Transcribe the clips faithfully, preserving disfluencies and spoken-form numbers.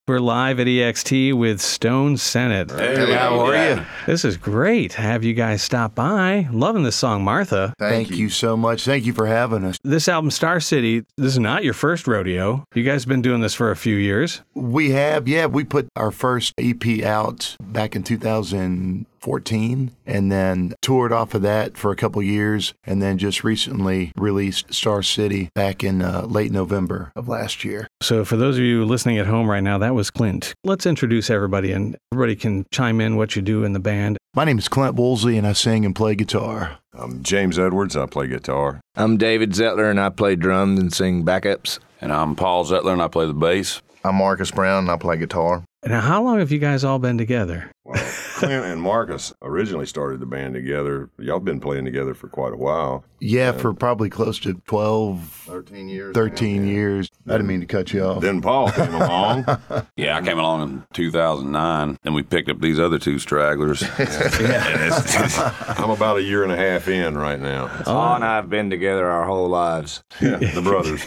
We're live at E X T with Stone Senate. Hey, how are you? This is great to have you guys stop by. Loving this song, Martha. Thank, Thank you. you so much. Thank you for having us. This album, Star City, this is not your first rodeo. You guys have been doing this for a few years. We have, yeah. We put our first E P out back in two thousand fourteen and then toured off of that for a couple years and then just recently released Star City back in uh, late November of last year. So for those of you listening at home right now, that was Clint. Let's introduce everybody and everybody can chime in what you do in the band. My name is Clint Woolsey and I sing and play guitar. I'm James Edwards. I play guitar. I'm David Zettler and I play drums and sing backups. And I'm Paul Zettler and I play the bass. I'm Marcus Brown and I play guitar. Now, how long have you guys all been together? Well, Clint and Marcus originally started the band together. Y'all been playing together for quite a while. Yeah, and for probably close to twelve, thirteen years. thirteen years. I didn't mean to cut you off. Then Paul came along. Yeah, I came along in two thousand nine, and we picked up these other two stragglers. Yeah. I'm about a year and a half in right now. Paul and I have been together our whole lives. Yeah, the brothers.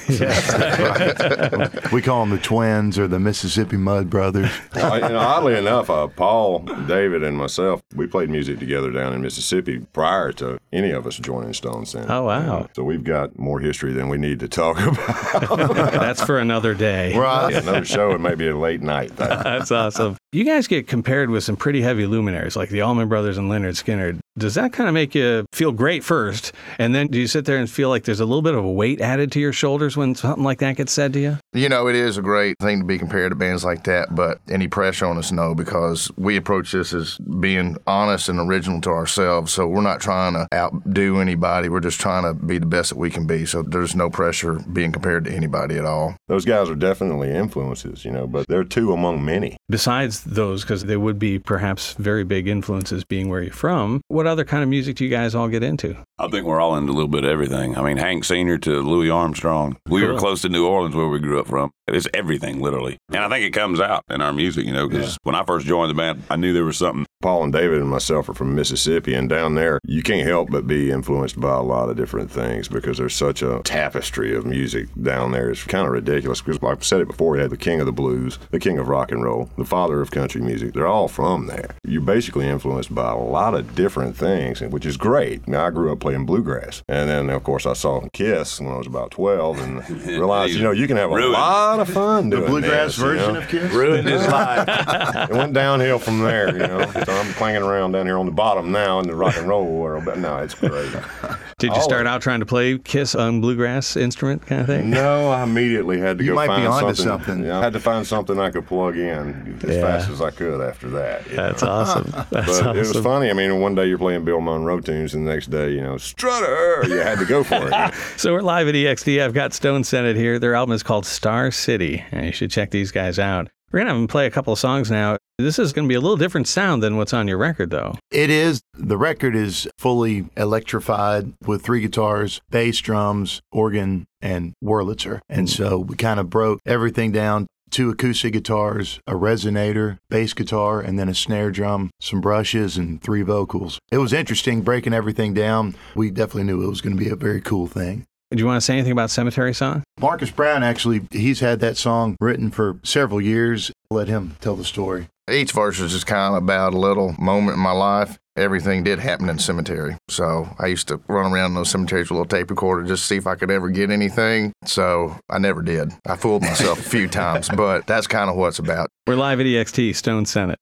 Right. We call them the twins or the Mississippi Mud Brothers. Well, you know, oddly enough, uh, Paul, David, and myself, we played music together down in Mississippi prior to any of us joining Stone Senate. Oh, wow. So we've got more history than we need to talk about. That's for another day. Right. Another show and maybe a late night thing. That's awesome. You guys get compared with some pretty heavy luminaries like the Allman Brothers and Lynyrd Skynyrd. Does that kind of make you feel great first? And then do you sit there and feel like there's a little bit of a weight added to your shoulders when something like that gets said to you? You know, it is a great thing to be compared to bands like that, but any pressure on us, no, because we approach this as being honest and original to ourselves. So we're not trying to outdo anybody. We're just trying to be the best that we can be. So there's no pressure being compared to anybody at all. Those guys are definitely influences, you know, but they're two among many. Besides those, because they would be perhaps very big influences being where you're from, what other kind of music do you guys all get into? I think we're all into a little bit of everything. I mean, Hank Senior to Louis Armstrong. We Cool. were close to New Orleans where we grew up from. It's everything, literally. And I think it comes out in our music, you know, because yeah. when I first joined the band, I knew there was something. Paul and David and myself are from Mississippi, and down there, you can't help but be influenced by a lot of different things because there's such a tapestry of music down there. It's kind of ridiculous because, like I've said it before, you had the king of the blues, the king of rock and roll, the father of country music. They're all from there. You're basically influenced by a lot of different things, which is great. Now, I grew up playing bluegrass, and then, of course, I saw Kiss when I was about twelve and realized, you know, you can have a Ruined. lot of fun doing the bluegrass this, version you know? of Kiss? Ruined his life. It went downhill from there, you know. So I'm clanging around down here on the bottom now in the rock and roll world, but no, it's great. Did you All start of out trying to play Kiss on bluegrass instrument kind of thing? No, I immediately had to You go might find be onto something. something. Yeah, I had to find something I could plug in as Yeah. fast as I could after that. you That's know. awesome. That's But awesome. it was funny. I mean, one day you're playing Bill Monroe tunes, and the next day, you know, Strutter, you had to go for it. So we're live at E X T. I've got Stone Senate here. Their album is called Star City, and you should check these guys out. We're going to have them play a couple of songs now. This is going to be a little different sound than what's on your record, though. It is. The record is fully electrified with three guitars, bass, drums, organ, and Wurlitzer. And so we kind of broke everything down. Two acoustic guitars, a resonator, bass guitar, and then a snare drum, some brushes, and three vocals. It was interesting breaking everything down. We definitely knew it was going to be a very cool thing. Do you want to say anything about Cemetery Song? Marcus Brown, actually, he's had that song written for several years. Let him tell the story. Each verse is just kind of about a little moment in my life. Everything did happen in the cemetery. So I used to run around in those cemeteries with a little tape recorder just to see if I could ever get anything. So I never did. I fooled myself a few times, but that's kind of what it's about. We're live at E X T, Stone Senate.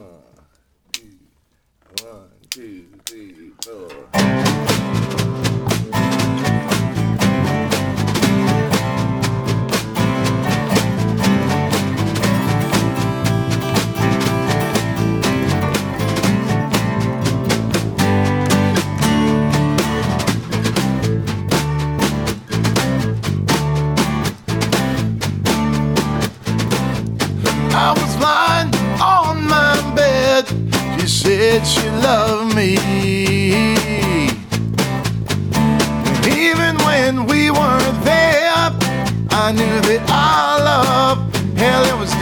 I was lying on my bed. She said she loved me. And even when we weren't there, I knew that our love, hell, it was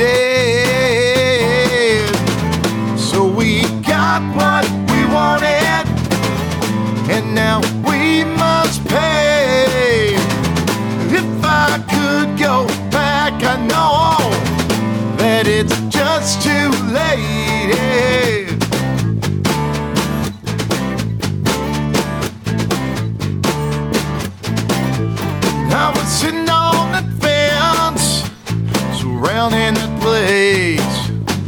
dead. So we got what we wanted, and now we must pay. If I could go back, I know that it it's just too late. I was sitting on that fence, surrounding that place.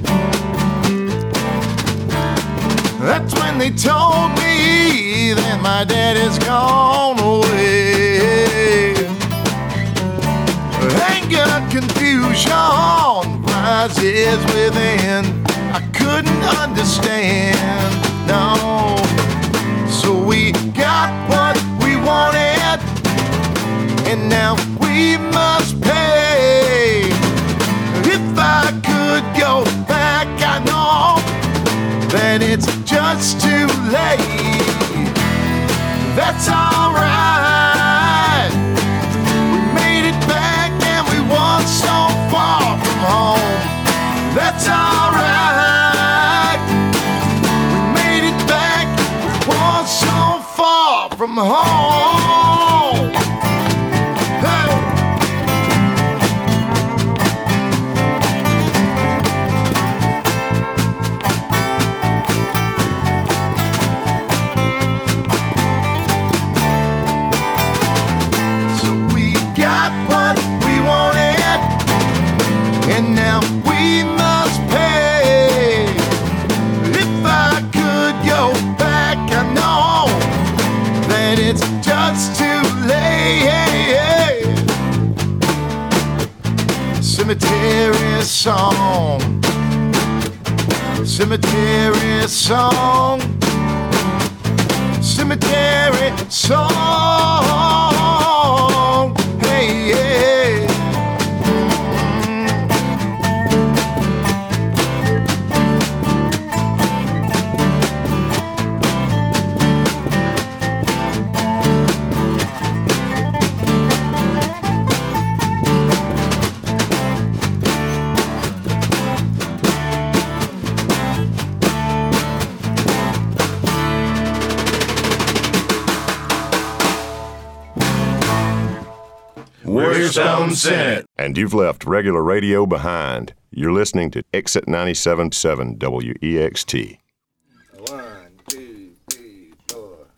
That's when they told me that my daddy's gone away. Anger, confusion rises within. I couldn't understand, no. So we got what we wanted, and now we must pay. If I could go back, I know that it's just too late. That's alright. We made it back and we won so far from home. That's alright. We made it back, we won so far from home. Hey. And now we must pay. If I could go back, I know that it's just too late. Cemetery song, cemetery song, cemetery song. Hey, yeah. We're Stone Senate. And you've left regular radio behind. You're listening to Exit ninety-seven point seven W E X T. One, two, three, four.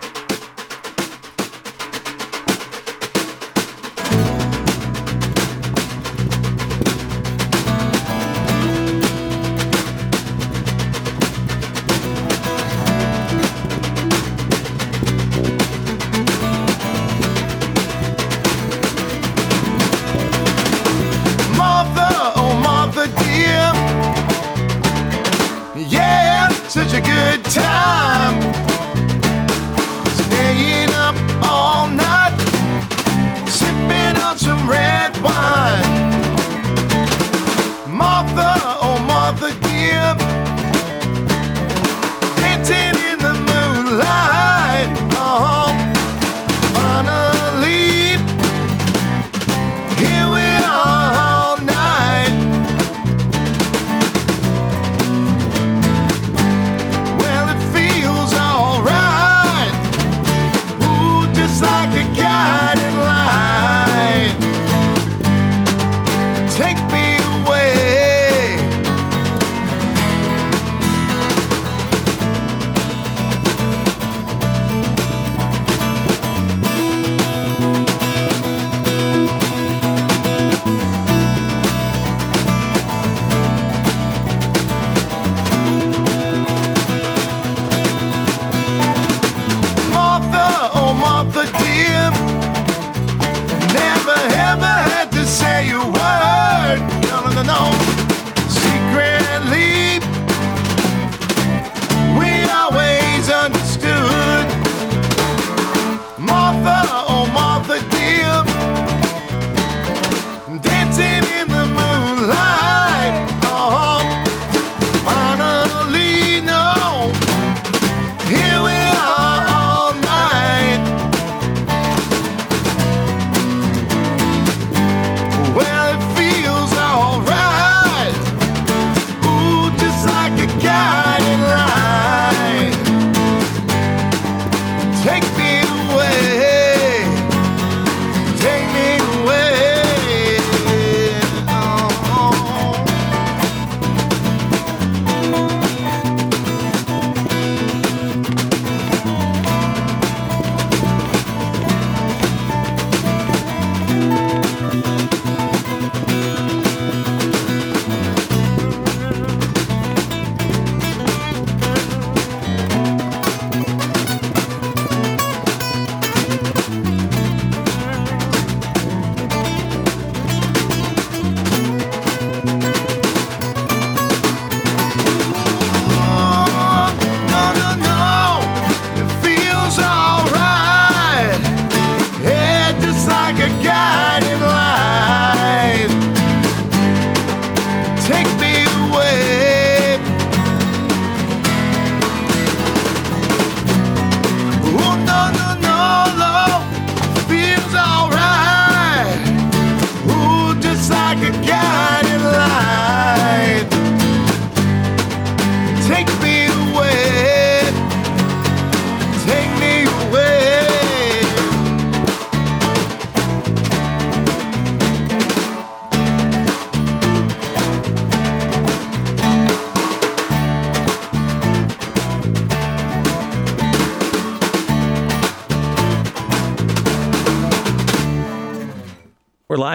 Yeah, such a good time. Staying up all night, sipping on some red wine. Martha, oh Martha dear, dancing in the moonlight. Oh, finally, here we are all night. Like a guiding light, take me away.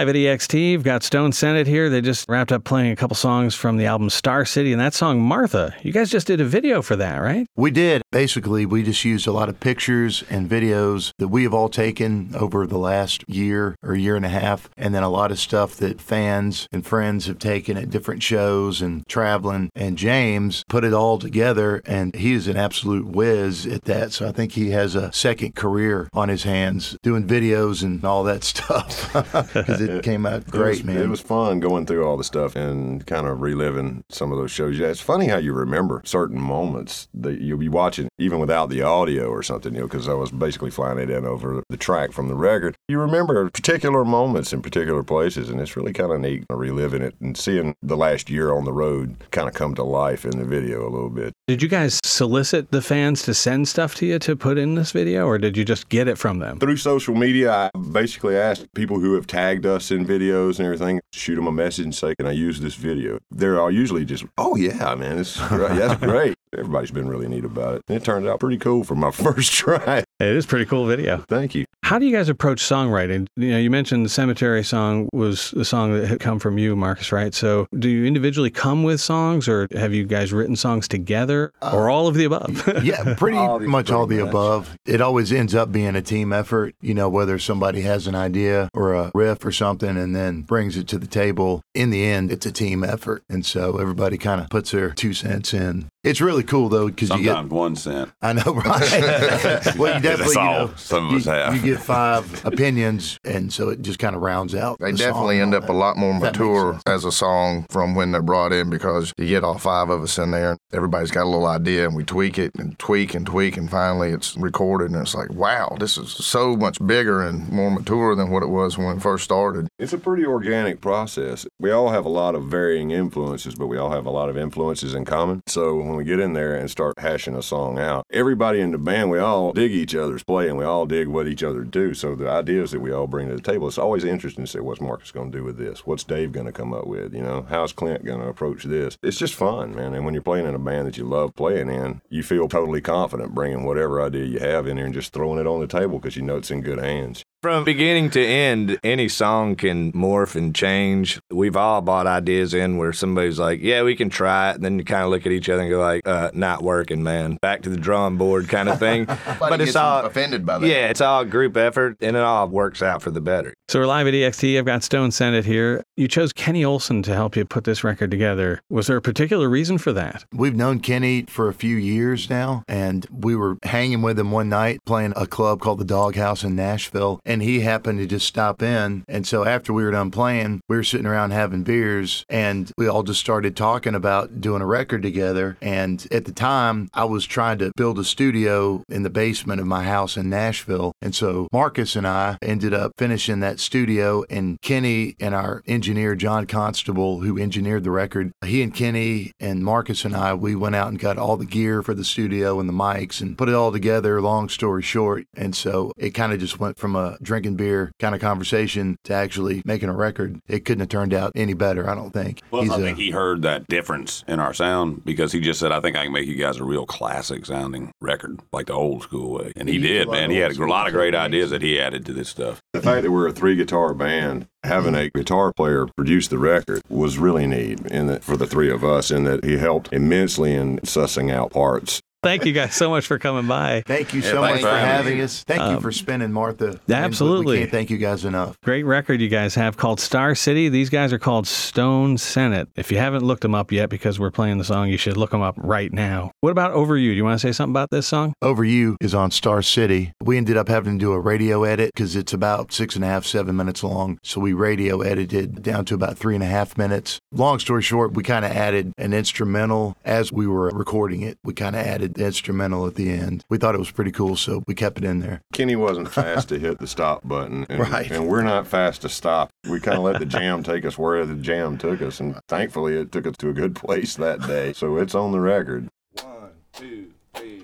live at E X T. You've got Stone Senate here. They just wrapped up playing a couple songs from the album Star City, and that song, Martha. You guys just did a video for that, right? We did. Basically, we just used a lot of pictures and videos that we have all taken over the last year or year and a half, and then a lot of stuff that fans and friends have taken at different shows and traveling. And James put it all together, and he is an absolute whiz at that. So I think he has a second career on his hands doing videos and all that stuff because it came out great, it was, man. It was fun going through all the stuff and kind of reliving some of those shows. Yeah, it's funny how you remember certain moments that you'll be watching even without the audio or something, you know, because I was basically flying it in over the track from the record. You remember particular moments in particular places, and it's really kind of neat reliving it and seeing the last year on the road kind of come to life in the video a little bit. Did you guys solicit the fans to send stuff to you to put in this video, or did you just get it from them? Through social media, I basically asked people who have tagged us in videos and everything, shoot them a message and say, can I use this video? They're all usually just, oh yeah, man, it's great. That's great. Everybody's been really neat about it. And it turned out pretty cool for my first try. It is a pretty cool video. Thank you. How do you guys approach songwriting? You know, you mentioned the Cemetery song was a song that had come from you, Marcus, right? So do you individually come with songs, or have you guys written songs together, uh, or all of the above? Yeah, pretty all much pretty all the much. above. It always ends up being a team effort, you know, whether somebody has an idea or a riff or something and then brings it to the table. In the end, it's a team effort. And so everybody kind of puts their two cents in. It's really cool, though, because you get... Sometimes one cent. I know, right? Well, you definitely, That's all you know, some of you, us have. you get five opinions, and so it just kind of rounds out. They the definitely song end and up all a lot more that. That makes mature sense. as a song from when they're brought in, because you get all five of us in there. Everybody's got a little idea, and we tweak it and tweak and tweak, and finally it's recorded, and it's like, wow, this is so much bigger and more mature than what it was when it first started. It's a pretty organic process. We all have a lot of varying influences, but we all have a lot of influences in common. So when we get in there and start hashing a song out, everybody in the band, we all dig each other's play, and we all dig what each other do. So the ideas that we all bring to the table, it's always interesting to say, what's Marcus going to do with this? What's Dave going to come up with? You know, how's Clint going to approach this? It's just fun, man. And when you're playing in a band that you love playing in, you feel totally confident bringing whatever idea you have in there and just throwing it on the table because you know it's in good hands. From beginning to end, any song can morph and change. We've all bought ideas in where somebody's like, yeah, we can try it. And then you kind of look at each other and go like, uh, not working, man. Back to the drawing board kind of thing. But it's all offended by that. Yeah, it's all group effort, and it all works out for the better. So we're live at E X T. I've got Stone Senate here. You chose Kenny Olson to help you put this record together. Was there a particular reason for that? We've known Kenny for a few years now, and we were hanging with him one night playing a club called the Doghouse in Nashville, and he happened to just stop in. And so after we were done playing, we were sitting around having beers, and we all just started talking about doing a record together. And at the time, I was trying to build a studio in the basement of my house in Nashville. And so Marcus and I ended up finishing that studio, and Kenny and our engineer, John Constable, who engineered the record, he and Kenny and Marcus and I, we went out and got all the gear for the studio and the mics and put it all together, long story short. And so it kind of just went from a drinking beer kind of conversation to actually making a record. It couldn't have turned out any better, I don't think. Well, He's I a- think he heard that difference in our sound because he just said, I think I can make you guys a real classic sounding record, like the old school way. And he He did, did man. a He lot had of a lot of great old ideas school that he added to this stuff. The fact that we're a three-guitar band, having a guitar player produce the record was really neat in that for the three of us, in that he helped immensely in sussing out parts. Thank you guys so much for coming by. Thank you Yeah, so much thanks for for having having me. us. Thank Um, you for spinning Martha. absolutely. We can't thank you guys enough. Great record you guys have called Star City. These guys are called Stone Senate. If you haven't looked them up yet because we're playing the song, you should look them up right now. What about Over You? Do you want to say something about this song? Over You is on Star City. We ended up having to do a radio edit because it's about six and a half, seven minutes long. So we radio edited down to about three and a half minutes. Long story short, we kind of added an instrumental as we were recording it. We kind of added the instrumental at the end. We thought it was pretty cool, so we kept it in there. Kenny wasn't fast to hit the stop button, and, Right. and we're not fast to stop. We kind of let the jam take us where the jam took us, and thankfully it took us to a good place that day. So it's on the record. One, two, three.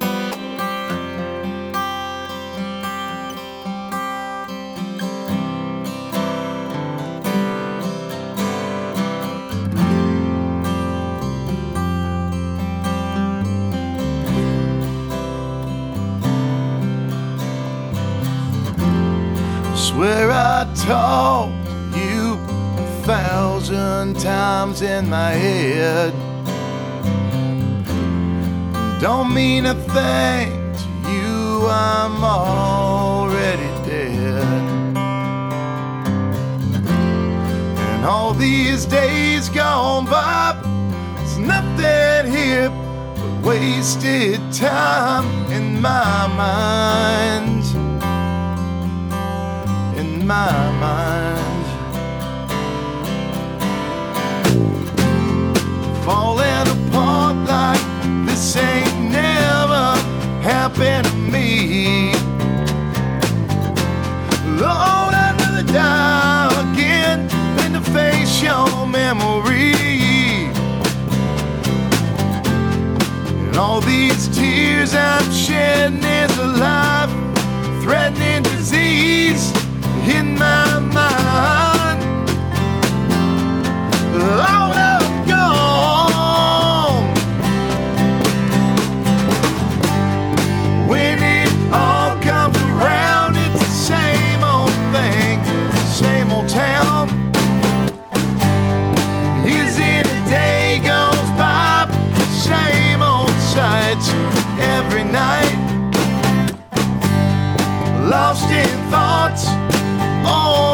Swear I told you thousand times in my head. Don't mean a thing to you, I'm already dead. And all these days gone by, there's nothing here but wasted time in my mind. In my mind. Falling apart like this ain't never happened to me. Lord, I'd rather die again than to face your memory. And all these tears I'm shedding is a life-threatening disease in my mind. Lord, I'm gone. When it all comes around, it's the same old thing, same old town. Isn't a day goes by, same old sights every night. Lost in thoughts, oh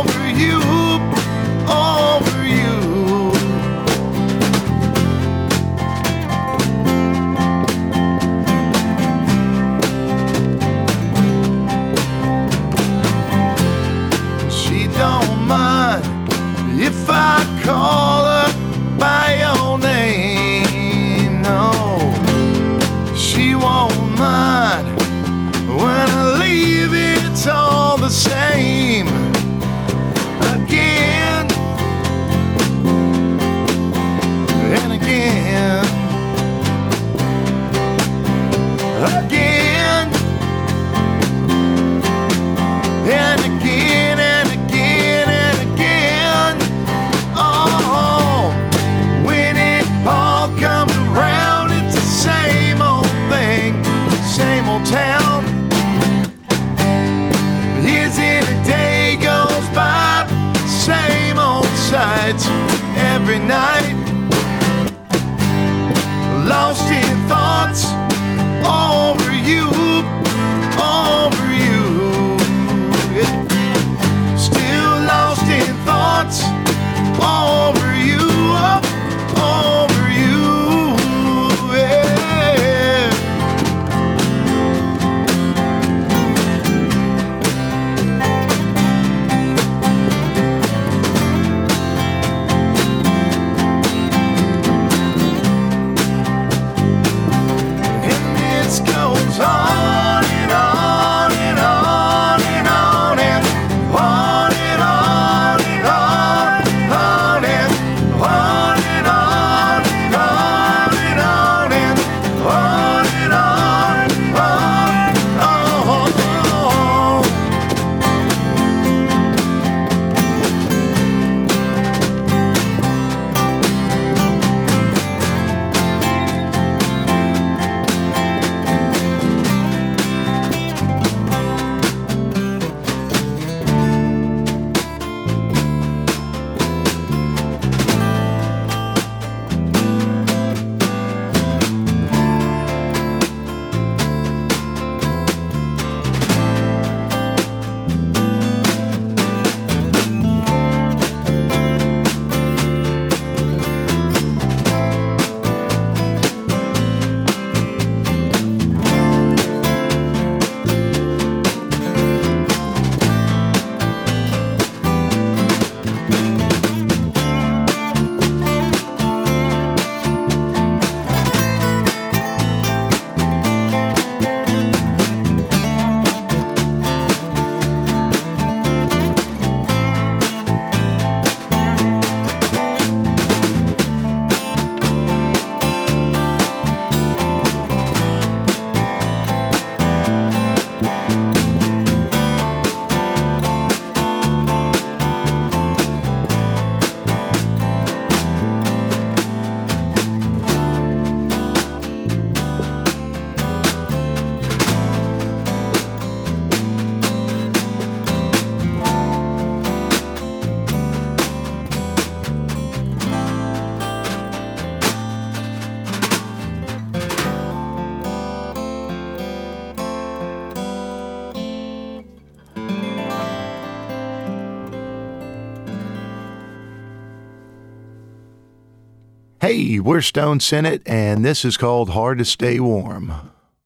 Hey, we're Stone Senate, and this is called Hard to Stay Warm.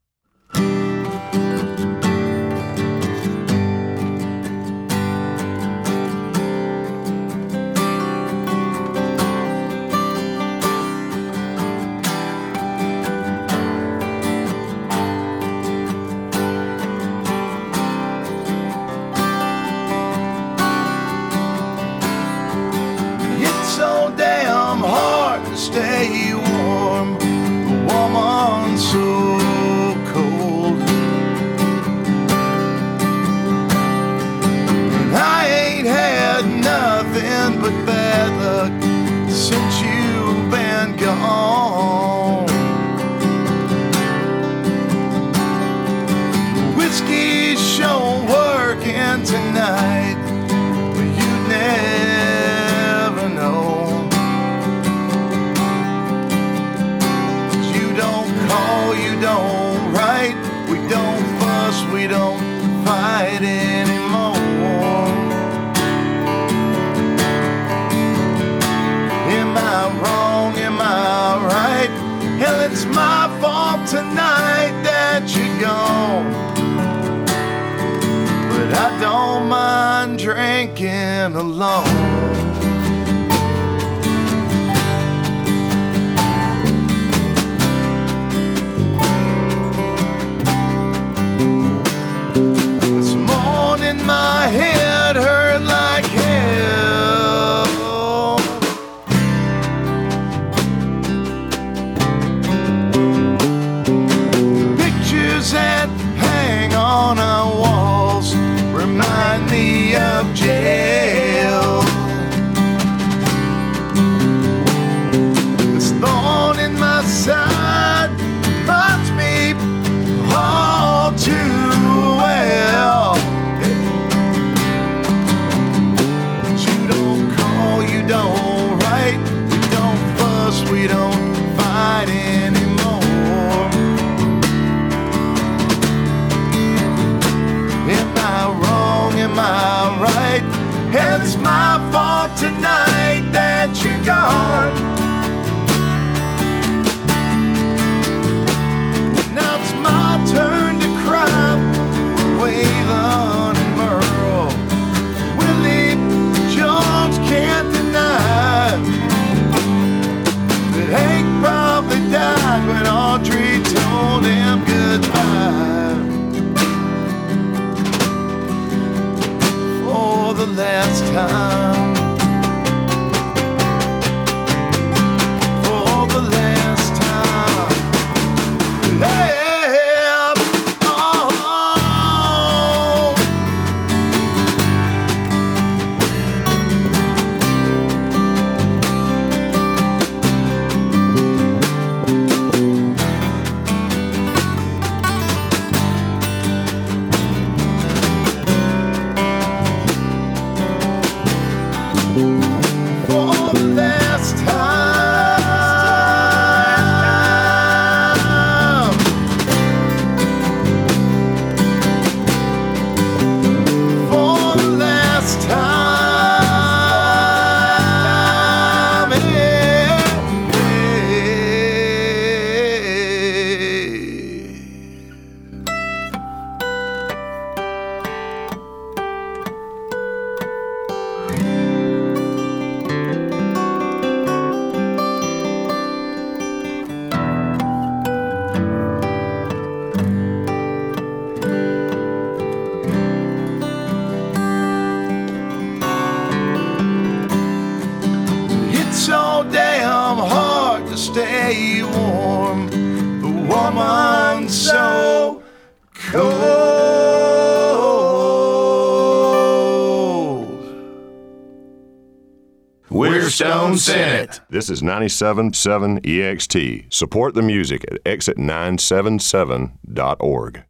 So damn hard to stay warm, the woman's so cold. And I ain't had nothing but bad luck since you've been gone. Whiskey's sure working tonight, but you never know. You don't write, we don't fuss, we don't fight anymore. Am I wrong, am I right? Hell, it's my fault tonight that you're gone. But I don't mind drinking alone. My head hurt like hell. Pictures that hang on our walls remind me of jail. This thorn in my side reminds me all too well. Don't write, we don't fuss, we don't fight anymore. Am I wrong, am I right? It's my fault tonight that you're gone. Now it's my turn to cry. Waylon and Merle, Willie Jones can't that Hank probably died when Audrey told him goodbye. For the last time. For the last time. Hey! Stay warm, the woman's so cold. We're Stone Senate. This is ninety-seven point seven E X T. Support the music at exit nine seven seven dot org.